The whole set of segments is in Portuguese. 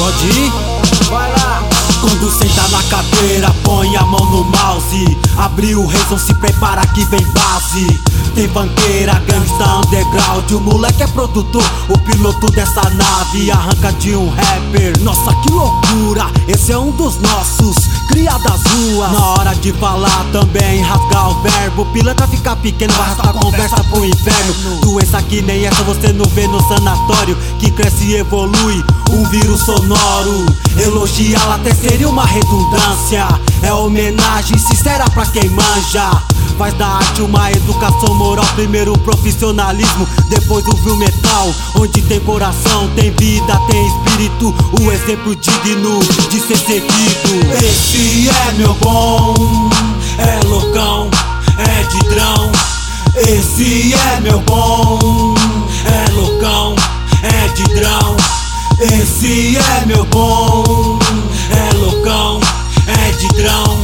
Pode ir? Vai lá! Quando senta na cadeira, põe a mão no mouse. Abriu o Reason, se prepara que vem base. Tem banqueira, gangsta underground. O moleque é produtor, o piloto dessa nave. Arranca de um rapper, nossa que loucura. Esse é um dos nossos, cria das ruas. Na hora de falar também, rasgar o verbo. Pilantra fica pequeno, vai arrastar conversa pro inferno. Doença que nem essa você não vê no sanatório, que cresce e evolui, um vírus sonoro. Elogiá-la até seria uma redundância. É homenagem sincera pra quem manja. Faz da arte uma educação moral. Primeiro o profissionalismo, depois o vil metal. Onde tem coração, tem vida, tem espírito. O exemplo digno de ser seguido. Esse é meu bom, é loucão, é didrão. Esse é meu bom, é loucão, é didrão. Esse é meu bom, é loucão, é didrão.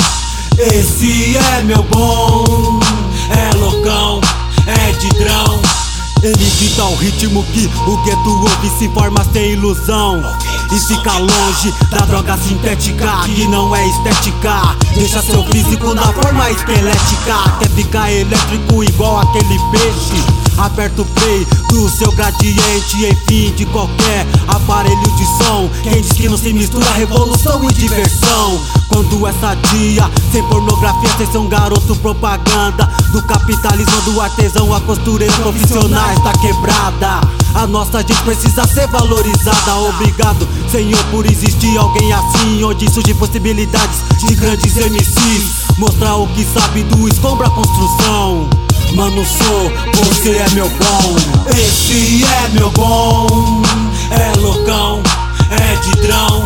Esse é meu bom, é loucão, é didrão. Ele dita o ritmo que o gueto ouve, se forma sem ilusão e fica longe da droga sintética, que não é estética. Deixa seu físico na forma esquelética. Quer ficar elétrico igual aquele peixe? Aperta o play do seu gradiente, enfim, de qualquer aparelho de som. Quem diz que não se mistura revolução e diversão? Quando é sadia, sem pornografia, sem ser um garoto propaganda do capitalismo, do artesão a costureira, profissionais da quebrada. A nossa gente precisa ser valorizada. Obrigado, Senhor, por existir alguém assim, onde surgem possibilidades de grandes MCs. Mostrar o que sabe do escombro à construção. Mano, você é meu bom. Esse é meu bom, é loucão, é didrão.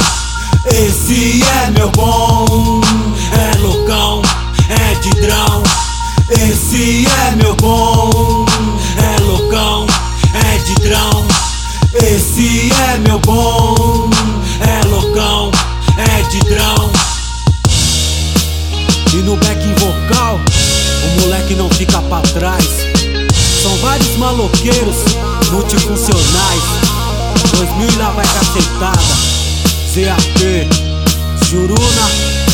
Esse é meu bom, é loucão, é didrão. Esse é meu bom, é loucão, é didrão. Esse é meu bom, é loucão, é didrão. E no backing vocal, o moleque não fica pra trás. São vários maloqueiros multifuncionais. 2000 lá vai cacetada. CAP, Juruna.